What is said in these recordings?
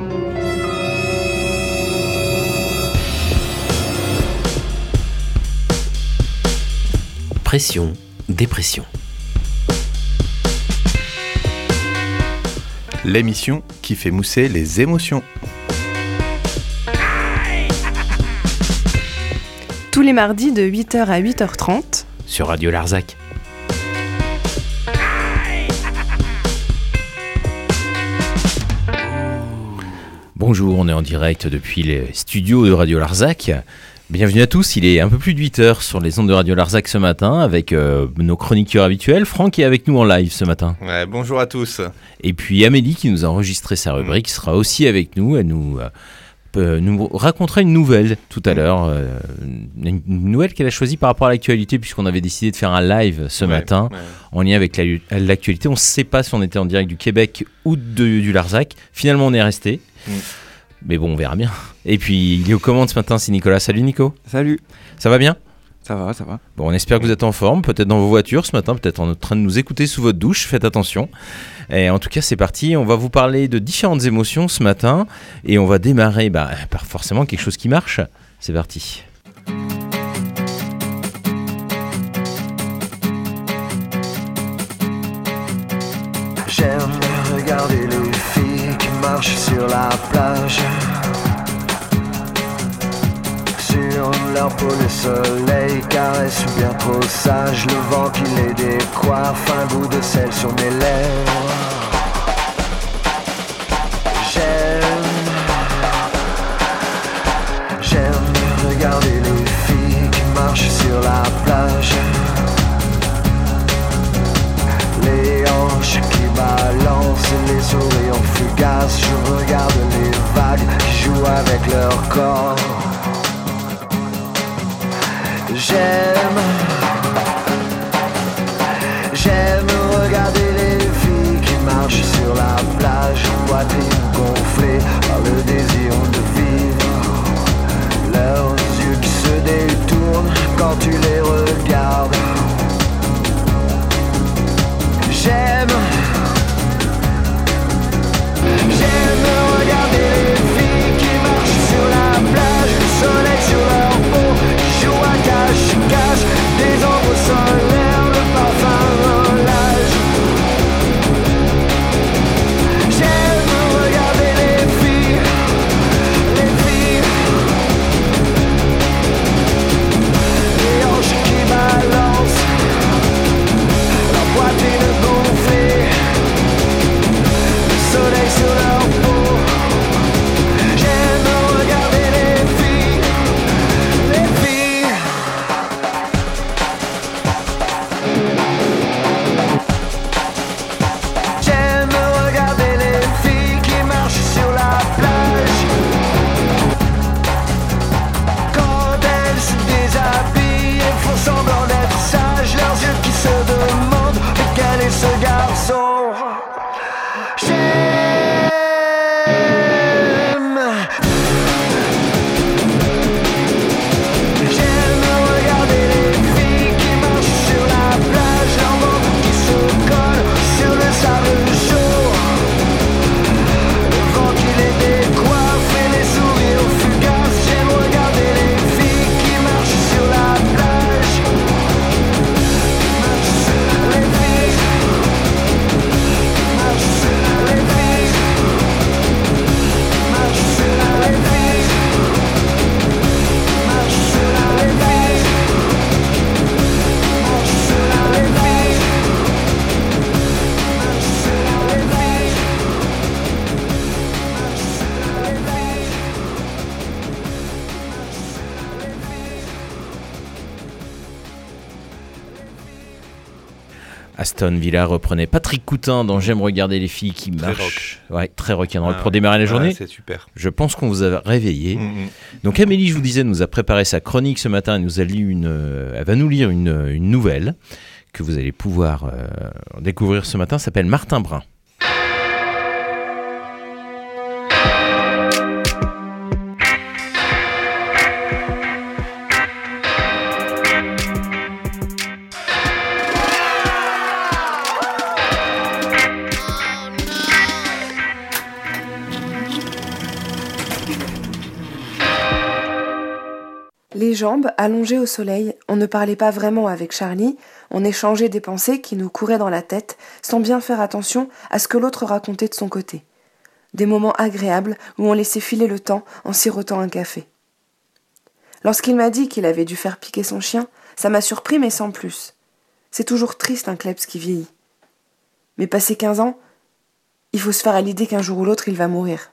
Pression, dépression. L'émission qui fait mousser les émotions. Tous les mardis de 8h à 8h30 sur Radio Larzac. Bonjour, on est en direct depuis les studios de Radio Larzac. Bienvenue à tous, il est un peu plus de 8h sur les ondes de Radio Larzac ce matin avec nos chroniqueurs habituels. Franck est avec nous en live ce matin. Ouais, bonjour à tous. Et puis Amélie qui nous a enregistré sa rubrique sera aussi avec nous. Elle nous racontera une nouvelle tout à l'heure. Une nouvelle qu'elle a choisie par rapport à l'actualité puisqu'on avait décidé de faire un live ce matin en lien avec l'actualité. On ne sait pas si on était en direct du Québec ou du Larzac. Finalement on est resté. Mais bon, on verra bien. Et puis, il est aux commandes ce matin, c'est Nicolas. Salut Nico. Salut. Ça va bien ? Ça va. Bon, on espère que vous êtes en forme, peut-être dans vos voitures ce matin, peut-être en train de nous écouter sous votre douche, faites attention. Et en tout cas, c'est parti, on va vous parler de différentes émotions ce matin, et on va démarrer par forcément quelque chose qui marche. C'est parti. J'aime regarder les filles qui marchent sur la plage. Sur leur peau le soleil caresse bien trop sage. Le vent qui les décoiffe, un goût de sel sur mes lèvres. J'aime regarder les filles qui marchent sur la plage. Les hanches qui balancent, les sourires fugaces. Je regarde les vagues qui jouent avec leur corps. J'aime regarder les filles qui marchent sur la plage, poitrine gonflée par le désir de vivre. Leurs yeux qui se détournent quand tu les regardes. J'aime regarder les filles qui marchent sur la plage, le soleil sur leur peau, qui jouent à cache-cache, des ombres solaires, le parfum relâche. J'aime regarder les filles, les hanches qui balancent, leur poitrine gonflée, le soleil sur leur peau. J'aime regarder les filles. J'aime regarder les filles qui marchent sur la plage. Quand elles se déshabillent et font semblant d'être sages, leurs yeux qui se demandent lequel est ce garçon. J'aime regarder les filles qui marchent sur la plage, leur ventre qui se colle sur le sable chaud. Le vent qui les décoiffe et les sourires fugaces. J'aime regarder les filles qui marchent sur la plage. Les filles marchent sur les filles marchent sur les filles marchent sur les filles marchent sur les filles marchent sur les filles Aston Villa reprenait Patrick Coutin dans J'aime regarder les filles qui marchent. Ouais, très rock'n'roll pour démarrer la journée. C'est super. Je pense qu'on vous a réveillé. Donc Amélie, je vous disais, nous a préparé sa chronique ce matin. Elle va nous lire une nouvelle que vous allez pouvoir découvrir ce matin. Ça s'appelle Martin Brun. Les jambes allongées au soleil, on ne parlait pas vraiment avec Charlie, on échangeait des pensées qui nous couraient dans la tête, sans bien faire attention à ce que l'autre racontait de son côté. Des moments agréables où on laissait filer le temps en sirotant un café. Lorsqu'il m'a dit qu'il avait dû faire piquer son chien, ça m'a surpris mais sans plus. C'est toujours triste un kleps qui vieillit. Mais passé 15 ans, il faut se faire à l'idée qu'un jour ou l'autre il va mourir.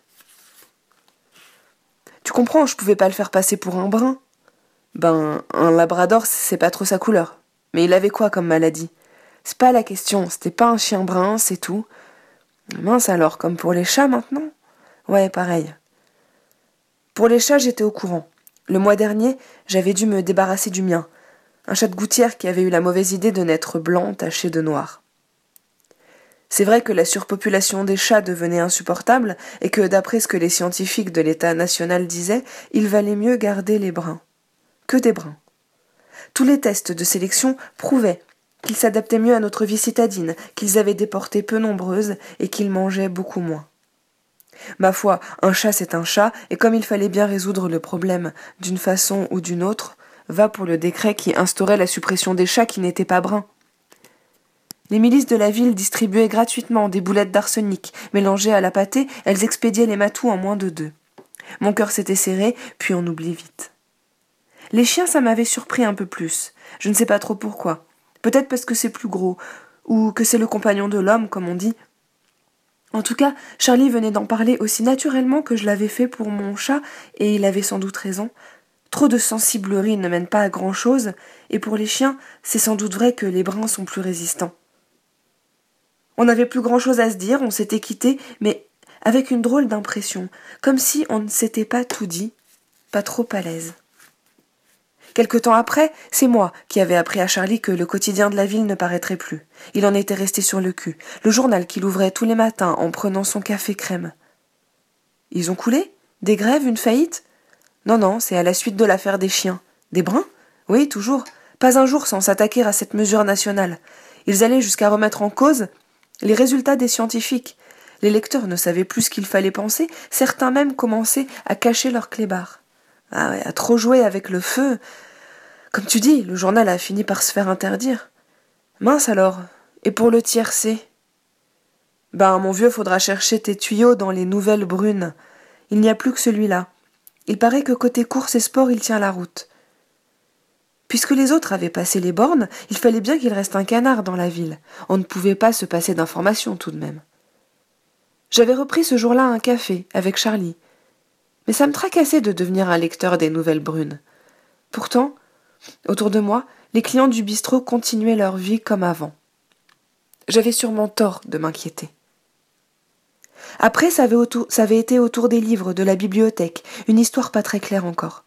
Tu comprends, je pouvais pas le faire passer pour un brun. Ben, un labrador, c'est pas trop sa couleur. Mais il avait quoi comme maladie? C'est pas la question, c'était pas un chien brun, c'est tout. Mince alors, comme pour les chats maintenant? Ouais, pareil. Pour les chats, j'étais au courant. Le mois dernier, j'avais dû me débarrasser du mien. Un chat de gouttière qui avait eu la mauvaise idée de naître blanc taché de noir. C'est vrai que la surpopulation des chats devenait insupportable et que, d'après ce que les scientifiques de l'État national disaient, il valait mieux garder les bruns. Que des bruns. Tous les tests de sélection prouvaient qu'ils s'adaptaient mieux à notre vie citadine, qu'ils avaient des portées peu nombreuses et qu'ils mangeaient beaucoup moins. Ma foi, un chat c'est un chat, et comme il fallait bien résoudre le problème d'une façon ou d'une autre, va pour le décret qui instaurait la suppression des chats qui n'étaient pas bruns. Les milices de la ville distribuaient gratuitement des boulettes d'arsenic. Mélangées à la pâtée, elles expédiaient les matous en moins de 2. Mon cœur s'était serré, puis on oublie vite. Les chiens, ça m'avait surpris un peu plus. Je ne sais pas trop pourquoi. Peut-être parce que c'est plus gros, ou que c'est le compagnon de l'homme, comme on dit. En tout cas, Charlie venait d'en parler aussi naturellement que je l'avais fait pour mon chat, et il avait sans doute raison. Trop de sensiblerie ne mène pas à grand-chose, et pour les chiens, c'est sans doute vrai que les bruns sont plus résistants. On n'avait plus grand-chose à se dire, on s'était quittés, mais avec une drôle d'impression, comme si on ne s'était pas tout dit, pas trop à l'aise. Quelque temps après, c'est moi qui avais appris à Charlie que le quotidien de la ville ne paraîtrait plus. Il en était resté sur le cul, le journal qu'il ouvrait tous les matins en prenant son café crème. Ils ont coulé? Des grèves, une faillite? Non, c'est à la suite de l'affaire des chiens. Des bruns? Oui, toujours. Pas un jour sans s'attaquer à cette mesure nationale. Ils allaient jusqu'à remettre en cause les résultats des scientifiques. Les lecteurs ne savaient plus ce qu'il fallait penser, certains même commençaient à cacher leurs clébards. Ah ouais, à trop jouer avec le feu. Comme tu dis, le journal a fini par se faire interdire. Mince alors, et pour le tiercé? Ben, mon vieux, faudra chercher tes tuyaux dans les nouvelles brunes. Il n'y a plus que celui-là. Il paraît que côté course et sport, il tient la route. Puisque les autres avaient passé les bornes, il fallait bien qu'il reste un canard dans la ville. On ne pouvait pas se passer d'informations tout de même. J'avais repris ce jour-là un café avec Charlie. Mais ça me tracassait de devenir un lecteur des nouvelles brunes. Pourtant, autour de moi, les clients du bistrot continuaient leur vie comme avant. J'avais sûrement tort de m'inquiéter. Après, ça avait été autour des livres, de la bibliothèque, une histoire pas très claire encore.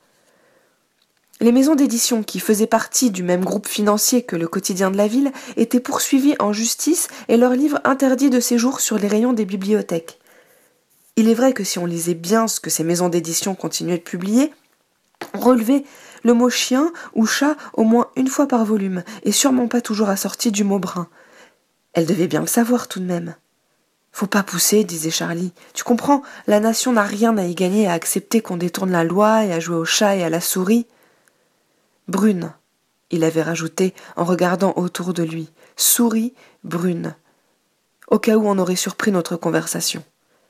Les maisons d'édition, qui faisaient partie du même groupe financier que le quotidien de la ville, étaient poursuivies en justice et leurs livres interdits de séjour sur les rayons des bibliothèques. Il est vrai que si on lisait bien ce que ces maisons d'édition continuaient de publier, on relevait le mot chien ou chat au moins une fois par volume, et sûrement pas toujours assorti du mot brun. Elle devait bien le savoir tout de même. Faut pas pousser, disait Charlie. Tu comprends, la nation n'a rien à y gagner à accepter qu'on détourne la loi et à jouer au chat et à la souris. Brune, il avait rajouté en regardant autour de lui. Souris brune. Au cas où on aurait surpris notre conversation.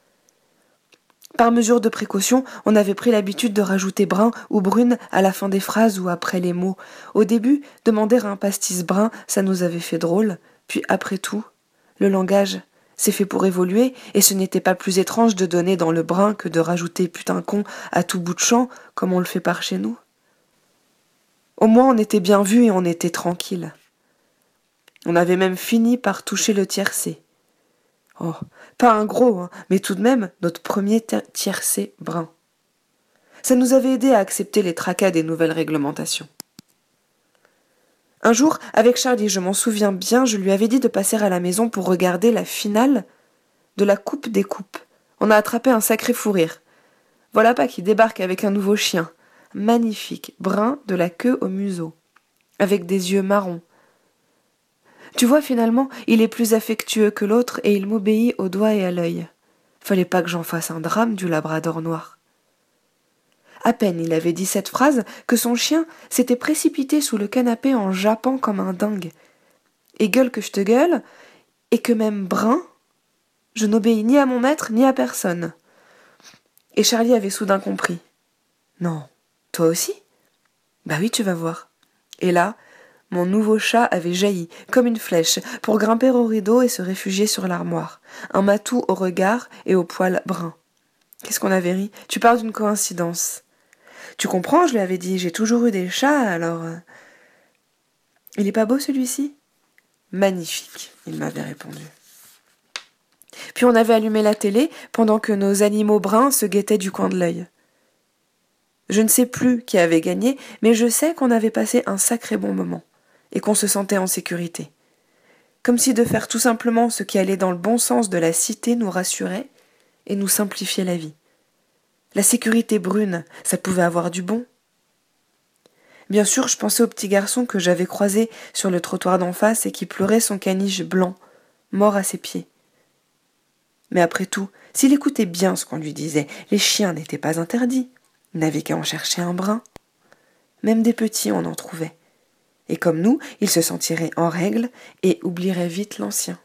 Par mesure de précaution, on avait pris l'habitude de rajouter brun ou brune à la fin des phrases ou après les mots. Au début, demander un pastis brun, ça nous avait fait drôle. Puis après tout, le langage, c'est fait pour évoluer, et ce n'était pas plus étrange de donner dans le brun que de rajouter putain con à tout bout de champ, comme on le fait par chez nous. Au moins on était bien vus et on était tranquille. On avait même fini par toucher le tiercé. Oh, pas un gros, hein, mais tout de même notre premier tiercé brun. Ça nous avait aidé à accepter les tracas des nouvelles réglementations. Un jour, avec Charlie, je m'en souviens bien, je lui avais dit de passer à la maison pour regarder la finale de la Coupe des Coupes. On a attrapé un sacré fou rire. Voilà pas qui débarque avec un nouveau chien. Magnifique, brun de la queue au museau, avec des yeux marrons. Tu vois, finalement, il est plus affectueux que l'autre et il m'obéit au doigt et à l'œil. Fallait pas que j'en fasse un drame du labrador noir. À peine il avait dit cette phrase que son chien s'était précipité sous le canapé en jappant comme un dingue. Et gueule que je te gueule, et que même brun, je n'obéis ni à mon maître ni à personne. Et Charlie avait soudain compris. Non, toi aussi ? Bah oui, tu vas voir. Et là, mon nouveau chat avait jailli, comme une flèche, pour grimper au rideau et se réfugier sur l'armoire. Un matou au regard et au poil brun. Qu'est-ce qu'on avait ri ? Tu parles d'une coïncidence. Tu comprends, je lui avais dit, j'ai toujours eu des chats, alors... Il est pas beau celui-ci ? Magnifique, il m'avait répondu. Puis on avait allumé la télé pendant que nos animaux bruns se guettaient du coin de l'œil. Je ne sais plus qui avait gagné, mais je sais qu'on avait passé un sacré bon moment et qu'on se sentait en sécurité. Comme si de faire tout simplement ce qui allait dans le bon sens de la cité nous rassurait et nous simplifiait la vie. La sécurité brune, ça pouvait avoir du bon. Bien sûr, je pensais au petit garçon que j'avais croisé sur le trottoir d'en face et qui pleurait son caniche blanc, mort à ses pieds. Mais après tout, s'il écoutait bien ce qu'on lui disait, les chiens n'étaient pas interdits. Il n'avait qu'à en chercher un brin. Même des petits, on en trouvait. Et comme nous, il se sentirait en règle et oublierait vite l'ancien.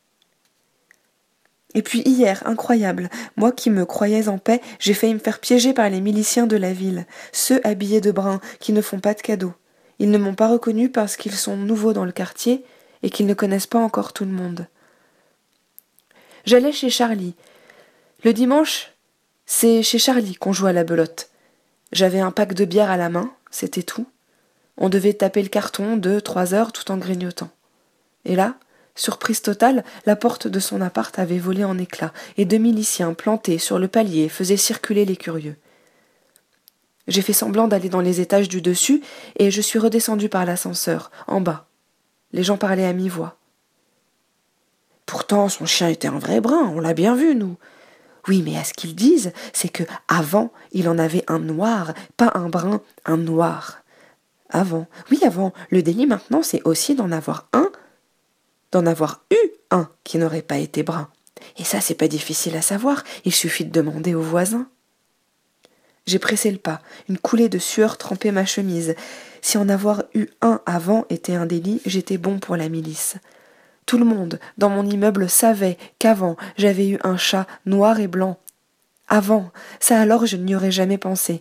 Et puis hier, incroyable, moi qui me croyais en paix, j'ai failli me faire piéger par les miliciens de la ville, ceux habillés de brun, qui ne font pas de cadeaux. Ils ne m'ont pas reconnu parce qu'ils sont nouveaux dans le quartier et qu'ils ne connaissent pas encore tout le monde. J'allais chez Charlie. Le dimanche, c'est chez Charlie qu'on joue à la belote. J'avais un pack de bière à la main, c'était tout. On devait taper le carton 2-3 heures tout en grignotant. Et là, surprise totale, la porte de son appart avait volé en éclats et 2 miliciens plantés sur le palier faisaient circuler les curieux. J'ai fait semblant d'aller dans les étages du dessus et je suis redescendue par l'ascenseur, en bas. Les gens parlaient à mi-voix. Pourtant, son chien était un vrai brun, on l'a bien vu, nous. Oui, mais à ce qu'ils disent, c'est que avant, il en avait un noir, pas un brun, un noir. Avant, oui, avant. Le délit maintenant, c'est aussi d'en avoir eu un qui n'aurait pas été brun. Et ça, c'est pas difficile à savoir, il suffit de demander aux voisins. J'ai pressé le pas, une coulée de sueur trempait ma chemise. Si en avoir eu un avant était un délit, j'étais bon pour la milice. Tout le monde, dans mon immeuble, savait qu'avant, j'avais eu un chat noir et blanc. Avant, ça alors je n'y aurais jamais pensé.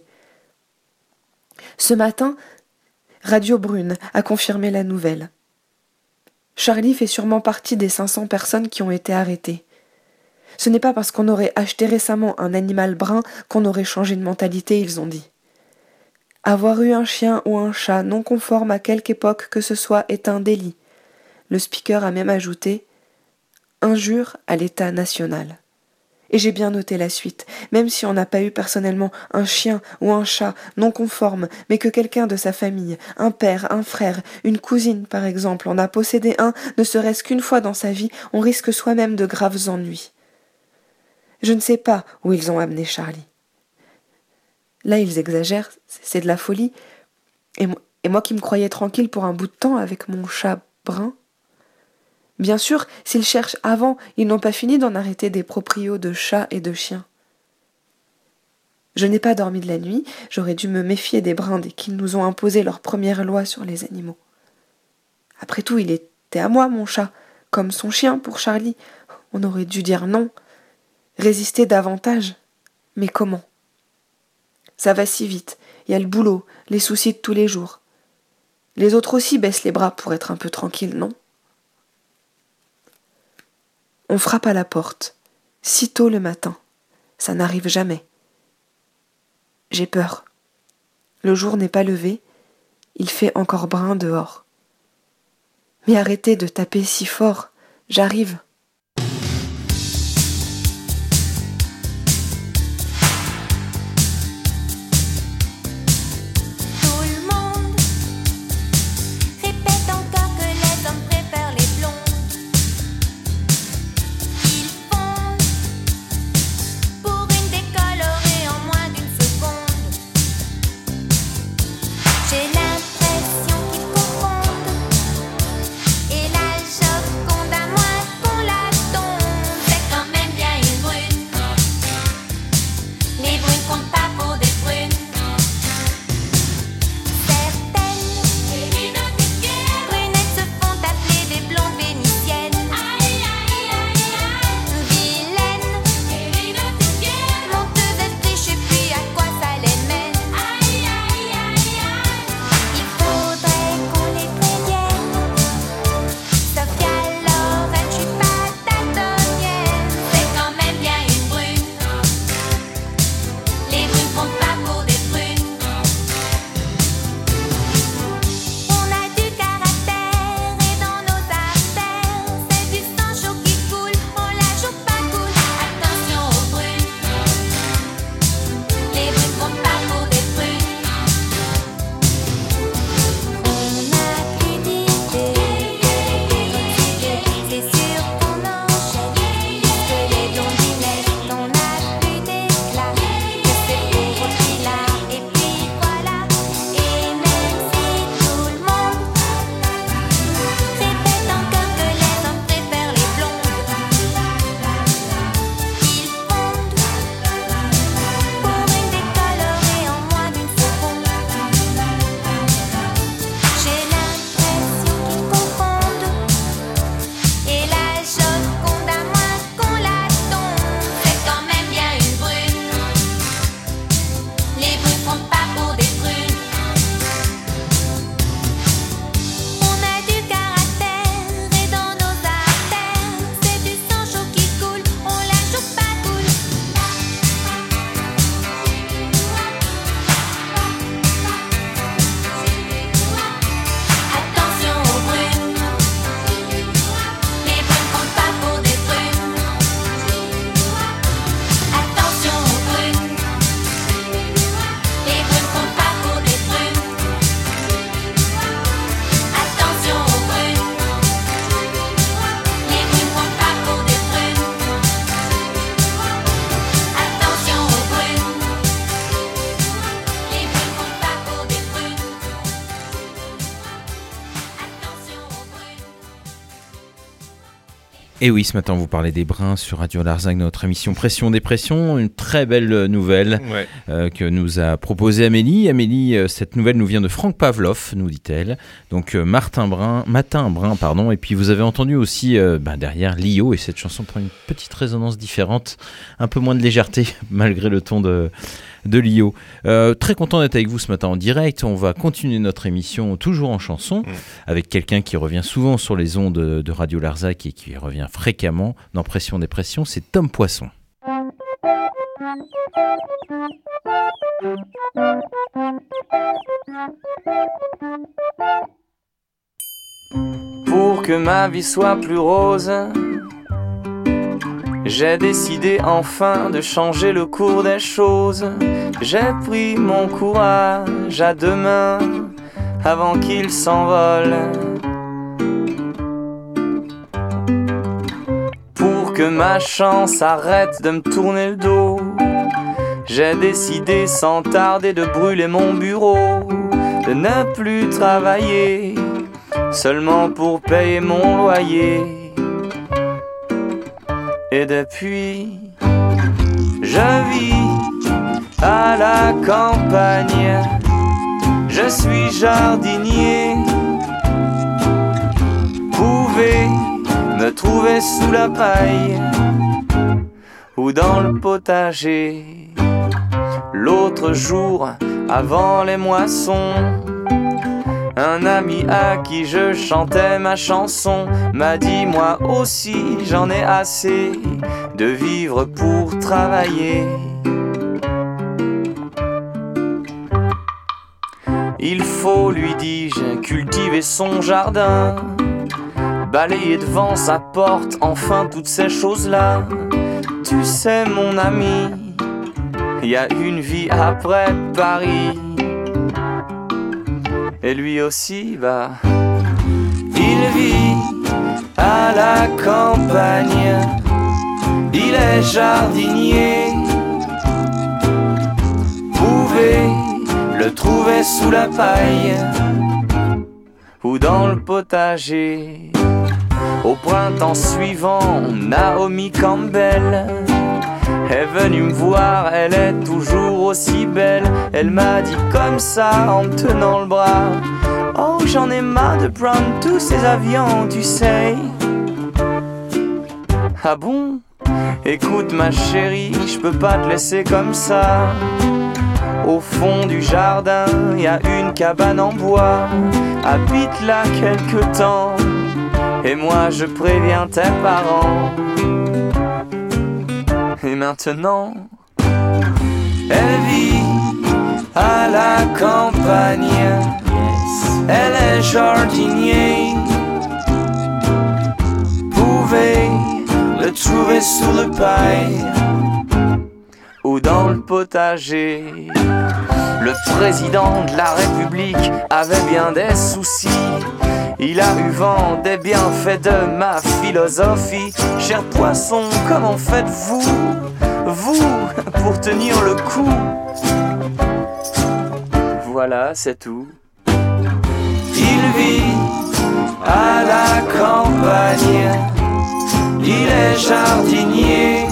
Ce matin, Radio Brune a confirmé la nouvelle. Charlie fait sûrement partie des 500 personnes qui ont été arrêtées. Ce n'est pas parce qu'on aurait acheté récemment un animal brun qu'on aurait changé de mentalité, ils ont dit. Avoir eu un chien ou un chat non conforme à quelque époque que ce soit est un délit. Le speaker a même ajouté « injure à l'État national ». Et j'ai bien noté la suite, même si on n'a pas eu personnellement un chien ou un chat non conforme, mais que quelqu'un de sa famille, un père, un frère, une cousine par exemple, en a possédé un, ne serait-ce qu'une fois dans sa vie, on risque soi-même de graves ennuis. Je ne sais pas où ils ont amené Charlie. Là, ils exagèrent, c'est de la folie. Et moi qui me croyais tranquille pour un bout de temps avec mon chat brun. Bien sûr, s'ils cherchent avant, ils n'ont pas fini d'en arrêter des proprios de chats et de chiens. Je n'ai pas dormi de la nuit, j'aurais dû me méfier des bruns dès qu'ils nous ont imposé leur première loi sur les animaux. Après tout, il était à moi, mon chat, comme son chien pour Charlie. On aurait dû dire non, résister davantage. Mais comment ? Ça va si vite, il y a le boulot, les soucis de tous les jours. Les autres aussi baissent les bras pour être un peu tranquilles, non ? On frappe à la porte, si tôt le matin. Ça n'arrive jamais. J'ai peur. Le jour n'est pas levé, il fait encore brun dehors. Mais arrêtez de taper si fort, j'arrive. Qu'on Et oui, ce matin, on vous parlait des brins sur Radio Larzac, notre émission Pression-Dépression. Une très belle nouvelle que nous a proposée Amélie. Amélie, cette nouvelle nous vient de Franck Pavlov, nous dit-elle. Donc, Matin Brun, pardon. Et puis, vous avez entendu aussi derrière Lio, et cette chanson prend une petite résonance différente, un peu moins de légèreté, malgré le ton de Lio. Très content d'être avec vous ce matin en direct. On va continuer notre émission toujours en chanson avec quelqu'un qui revient souvent sur les ondes de Radio Larzac et qui revient fréquemment dans Pression-Dépression, c'est Tom Poisson. Pour que ma vie soit plus rose, j'ai décidé enfin de changer le cours des choses. J'ai pris mon courage à deux mains avant qu'il s'envole. Pour que ma chance arrête de me tourner le dos, j'ai décidé sans tarder de brûler mon bureau, de ne plus travailler seulement pour payer mon loyer. Et depuis, je vis à la campagne, je suis jardinier. Pouvez me trouver sous la paille ou dans le potager. L'autre jour, avant les moissons, un ami à qui je chantais ma chanson m'a dit: moi aussi j'en ai assez de vivre pour travailler. Il faut, lui dis-je, cultiver son jardin, balayer devant sa porte, enfin toutes ces choses-là. Tu sais mon ami, il y a une vie après Paris. Et lui aussi, il vit à la campagne, il est jardinier. Pouvez le trouver sous la paille ou dans le potager. Au printemps suivant, Naomi Campbell est venue me voir, elle est toujours aussi belle. Elle m'a dit comme ça en me tenant le bras: oh, j'en ai marre de prendre tous ces avions, tu sais. Ah bon? Écoute ma chérie, je peux pas te laisser comme ça. Au fond du jardin, y a une cabane en bois, habite là quelque temps, et moi je préviens tes parents. Et maintenant, elle vit à la campagne, elle est jardinier. Pouvez le trouver sous le paille ou dans le potager. Le président de la République avait bien des soucis. Il a eu vent des bienfaits de ma philosophie. Cher poisson, comment faites-vous, vous, pour tenir le coup? Voilà, c'est tout. Il vit à la campagne, il est jardinier.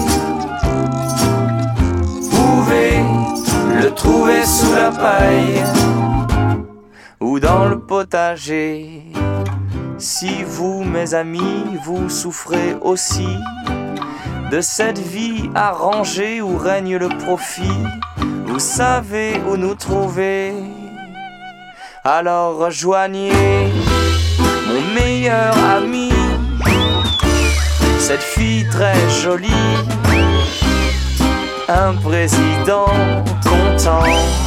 Pouvez le trouver sous la paille ou dans le potager. Si vous, mes amis, vous souffrez aussi de cette vie arrangée où règne le profit, vous savez où nous trouver. Alors rejoignez mon meilleur ami, cette fille très jolie, un président content.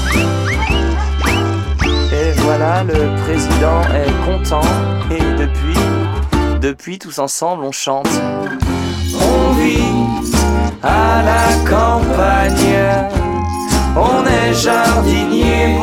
Et voilà, le président est content. Et depuis tous ensemble on chante. On vit à la campagne, on est jardinier.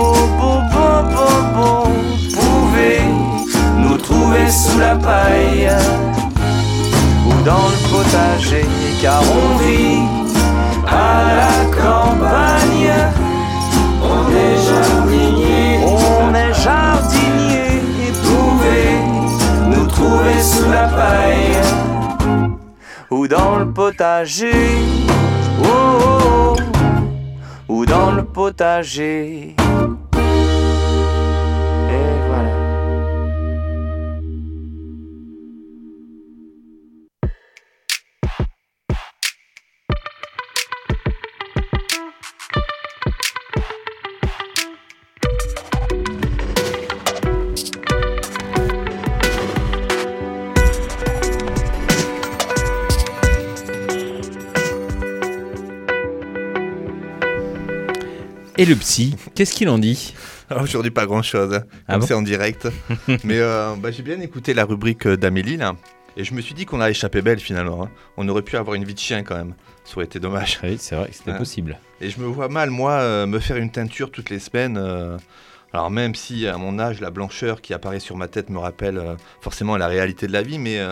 Pouvez nous trouver sous la paille ou dans le potager, car on vit à la campagne, on est jardinier. On est jardinier. Pouvez nous trouver sous la paille potager. Oh, oh, oh. Ou dans le potager. Et voilà. Et le psy, qu'est-ce qu'il en dit ? Alors, aujourd'hui, pas grand-chose, hein, Ah comme bon c'est en direct. Mais j'ai bien écouté la rubrique d'Amélie, là. Et je me suis dit qu'on a échappé belle, finalement. Hein. On aurait pu avoir une vie de chien, quand même. Ça aurait été dommage. Oui, c'est vrai que c'était possible. Et je me vois mal, moi, me faire une teinture toutes les semaines. Alors, même si, à mon âge, la blancheur qui apparaît sur ma tête me rappelle forcément la réalité de la vie. Mais,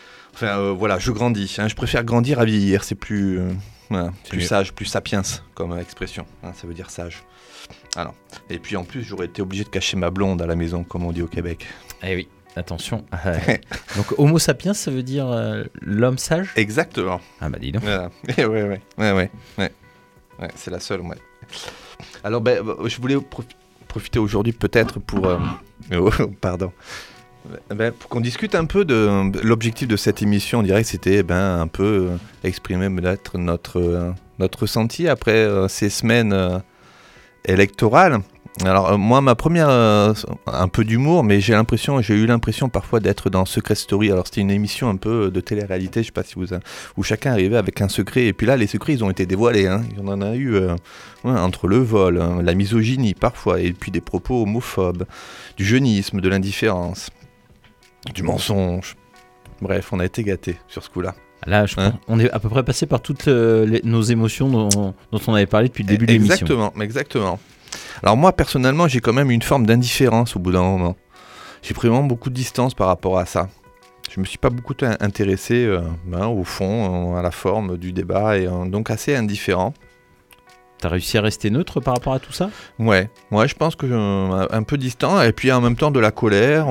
voilà, je grandis. Hein. Je préfère grandir à vieillir. C'est plus... Voilà, plus sage, plus sapiens comme expression, hein, ça veut dire sage. Alors, et puis en plus, j'aurais été obligé de cacher ma blonde à la maison, comme on dit au Québec. Eh oui, attention. Donc Homo sapiens, ça veut dire l'homme sage ? Exactement. Ah bah dis donc. Voilà. Ouais, c'est la seule, ouais. Alors, je voulais profiter aujourd'hui peut-être pour... pardon. Pour qu'on discute un peu de l'objectif de cette émission, on dirait que c'était un peu exprimer peut-être notre ressenti après ces semaines électorales. Alors moi, ma première, un peu d'humour, mais j'ai eu l'impression parfois d'être dans Secret Story. Alors c'était une émission un peu de télé-réalité, je sais pas si où chacun arrivait avec un secret. Et puis là, les secrets, ils ont été dévoilés. Hein. Il y en a eu entre le vol, la misogynie parfois, et puis des propos homophobes, du jeunisme, de l'indifférence. Du mensonge. Bref, on a été gâtés sur ce coup-là. Là, je pense on est à peu près passé par toutes nos émotions dont on avait parlé depuis le début de l'émission. Exactement. Alors moi, personnellement, j'ai quand même une forme d'indifférence au bout d'un moment. J'ai pris vraiment beaucoup de distance par rapport à ça. Je me suis pas beaucoup intéressé au fond, à la forme du débat, et donc assez indifférent. T'as réussi à rester neutre par rapport à tout ça ? Ouais, je pense que un peu distant, et puis en même temps de la colère...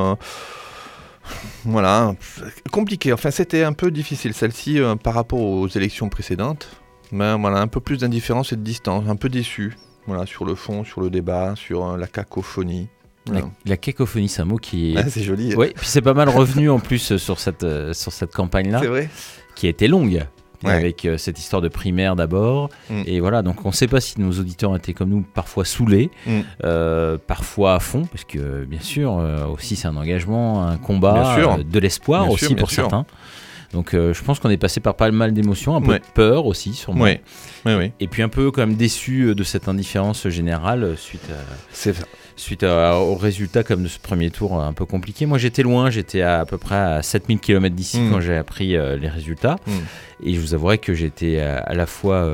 Voilà, compliqué. Enfin, c'était un peu difficile celle-ci par rapport aux élections précédentes. Mais voilà, un peu plus d'indifférence et de distance, un peu déçu. Voilà, sur le fond, sur le débat, sur la cacophonie. Voilà. La cacophonie, c'est un mot qui est... Ah, c'est joli. Oui, puis c'est pas mal revenu en plus sur cette campagne-là. C'est vrai. Qui a été longue. Ouais. Avec cette histoire de primaire d'abord. Et voilà, donc on ne sait pas si nos auditeurs étaient comme nous, parfois saoulés, parfois à fond, parce que bien sûr, aussi c'est un engagement, un combat, de l'espoir bien aussi sûr, pour certains. Donc je pense qu'on est passé par pas mal d'émotions, un peu de peur aussi sûrement. Oui. Et puis un peu quand même déçu de cette indifférence générale suite au résultat comme de ce premier tour un peu compliqué. Moi j'étais loin, j'étais à peu près à 7000 km d'ici quand j'ai appris les résultats. Et je vous avouerai que j'étais à la fois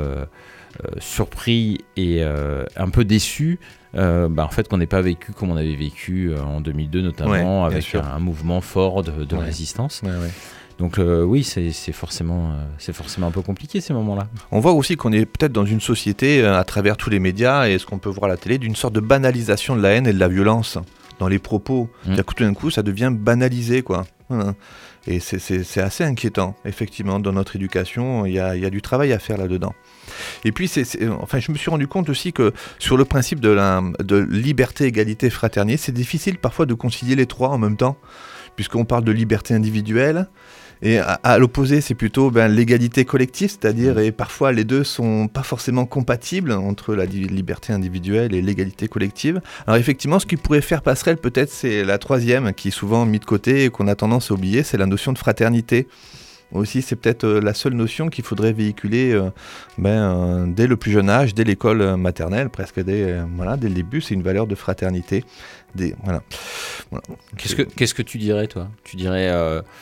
surpris et un peu déçu en fait qu'on n'ait pas vécu comme on avait vécu en 2002 notamment, avec un mouvement fort de résistance. Donc oui, c'est forcément un peu compliqué ces moments-là. On voit aussi qu'on est peut-être dans une société, à travers tous les médias et ce qu'on peut voir à la télé, d'une sorte de banalisation de la haine et de la violence dans les propos. C'est-à-dire que tout d'un coup, ça devient banalisé, quoi. Voilà. Et c'est assez inquiétant, effectivement, dans notre éducation, il y a du travail à faire là-dedans. Et puis, je me suis rendu compte aussi que sur le principe de liberté, égalité, fraternité, c'est difficile parfois de concilier les trois en même temps, puisqu'on parle de liberté individuelle, et à l'opposé, c'est plutôt l'égalité collective, c'est-à-dire, et parfois les deux sont pas forcément compatibles entre la liberté individuelle et l'égalité collective. Alors effectivement, ce qui pourrait faire passerelle, peut-être, c'est la troisième, qui est souvent mise de côté et qu'on a tendance à oublier, c'est la notion de fraternité. Aussi, c'est peut-être la seule notion qu'il faudrait véhiculer dès le plus jeune âge, dès l'école maternelle, presque dès le début, c'est une valeur de fraternité. Voilà. Qu'est-ce que tu dirais, toi ? Tu dirais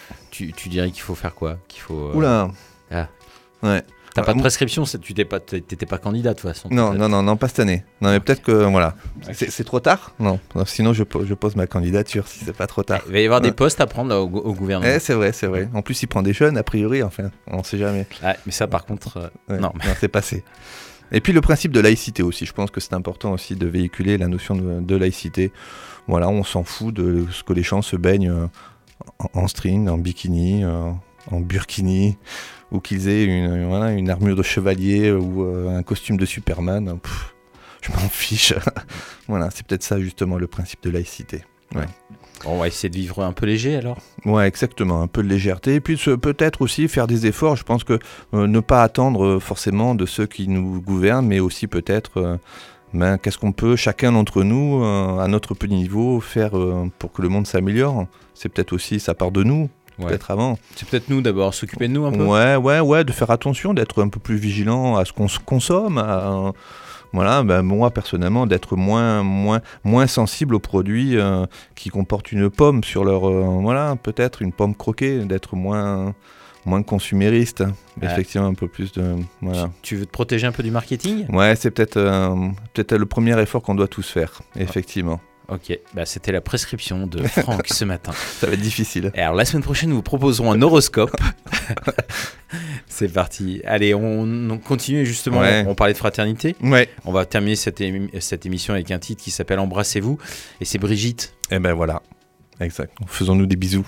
qu'il faut faire quoi ? Qu'il faut. Oula. Ouais. T'as pas de prescription, tu t'étais pas candidat de toute façon. Non, pas cette année. Non, mais peut-être que voilà. C'est trop tard ? Non, sinon je pose ma candidature si c'est pas trop tard. Il va y avoir des postes à prendre au gouvernement. C'est vrai. En plus, il prend des jeunes, a priori, enfin, on sait jamais. Mais ça, par contre, non, c'est passé. Et puis le principe de laïcité aussi. Je pense que c'est important aussi de véhiculer la notion de laïcité. Voilà, on s'en fout de ce que les gens se baignent en string, en bikini, en burkini, ou qu'ils aient une armure de chevalier ou un costume de Superman. Je m'en fiche. Voilà, c'est peut-être ça justement le principe de laïcité. Ouais. On va essayer de vivre un peu léger alors. Ouais, exactement, un peu de légèreté. Et puis peut-être aussi faire des efforts. Je pense que ne pas attendre forcément de ceux qui nous gouvernent, mais aussi peut-être qu'est-ce qu'on peut, chacun d'entre nous, à notre petit niveau, faire pour que le monde s'améliore. C'est peut-être aussi, ça part de nous, peut-être avant. C'est peut-être nous d'abord, s'occuper de nous un peu. Ouais, de faire attention, d'être un peu plus vigilant à ce qu'on consomme, voilà, moi personnellement, d'être moins sensible aux produits qui comportent une pomme sur leur... peut-être une pomme croquée, d'être moins consumériste. Effectivement, un peu plus de... Voilà. Tu veux te protéger un peu du marketing ? Ouais, c'est peut-être le premier effort qu'on doit tous faire, effectivement. Ok, c'était la prescription de Franck ce matin. Ça va être difficile. Et alors la semaine prochaine, nous vous proposerons un horoscope. C'est parti. Allez, on continue justement. On parlait de fraternité. Ouais. On va terminer cette émission avec un titre qui s'appelle Embrassez-vous. Et c'est Brigitte. Et voilà. Exact. Faisons-nous des bisous.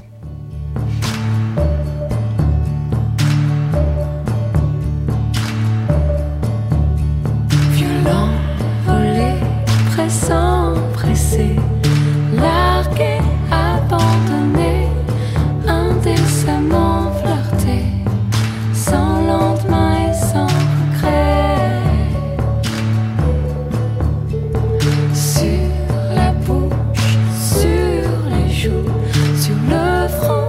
Violent, volé, pressant, pressé, largué, abandonné, indécemment flirté, sans lendemain et sans regret. Sur la bouche, sur les joues, sur le front.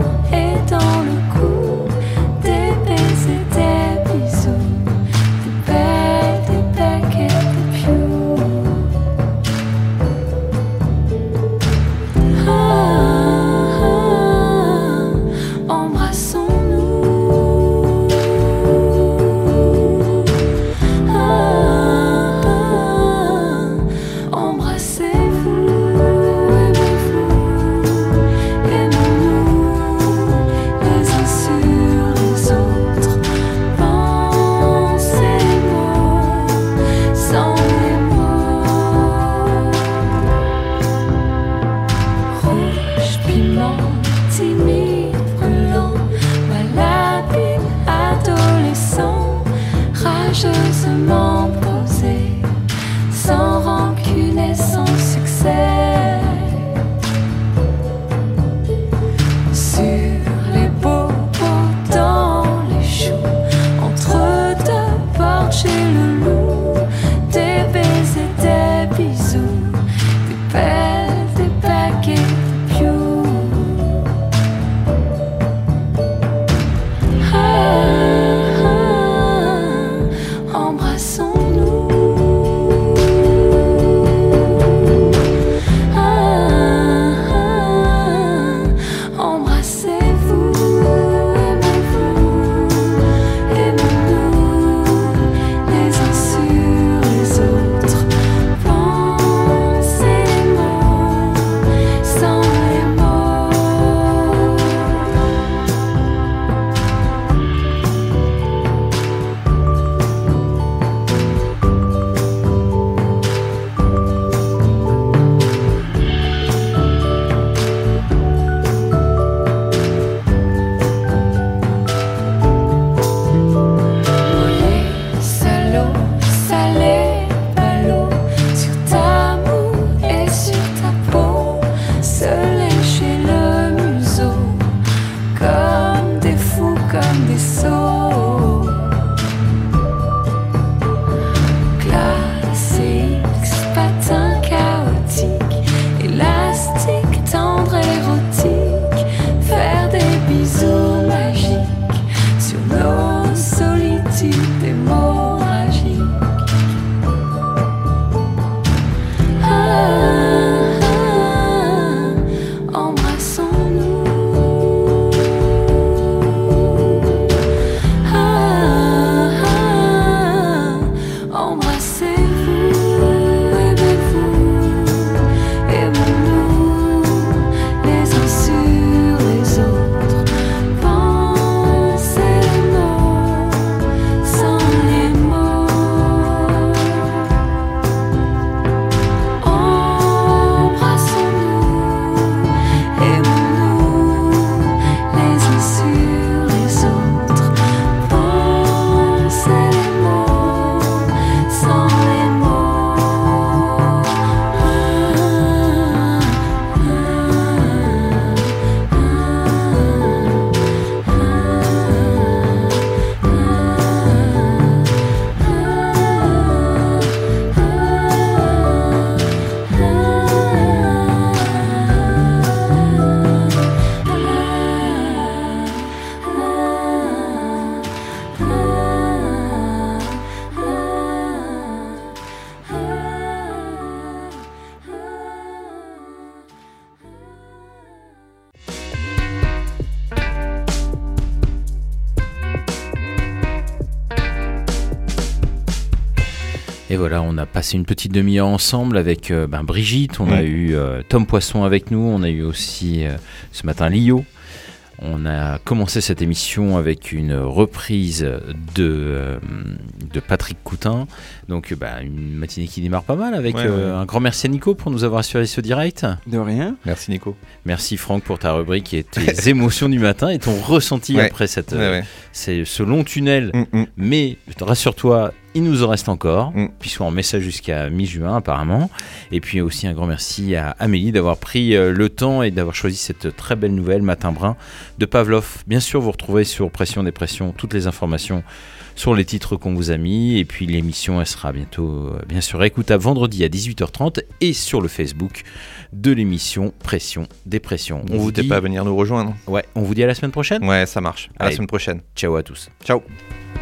Et voilà, on a passé une petite demi-heure ensemble avec Brigitte, on a eu Tom Poisson avec nous, on a eu aussi ce matin Lio. On a commencé cette émission avec une reprise de Patrick Coutin. Donc une matinée qui démarre pas mal avec un grand merci à Nico pour nous avoir assuré ce direct. De rien. Merci Nico. Merci Franck pour ta rubrique et tes émotions du matin et ton ressenti après ce long tunnel. Mais rassure-toi, il nous en reste encore, puisqu'on met ça jusqu'à mi-juin apparemment. Et puis aussi un grand merci à Amélie d'avoir pris le temps et d'avoir choisi cette très belle nouvelle Matin Brun de Pavlov. Bien sûr, vous retrouvez sur Pression Dépression toutes les informations sur les titres qu'on vous a mis. Et puis l'émission, elle sera bientôt, bien sûr, écoutable vendredi à 18h30 et sur le Facebook de l'émission Pression Dépression. On vous dit pas à venir nous rejoindre. Ouais, on vous dit à la semaine prochaine. Ouais, ça marche. À la Allez, semaine prochaine. Ciao à tous. Ciao.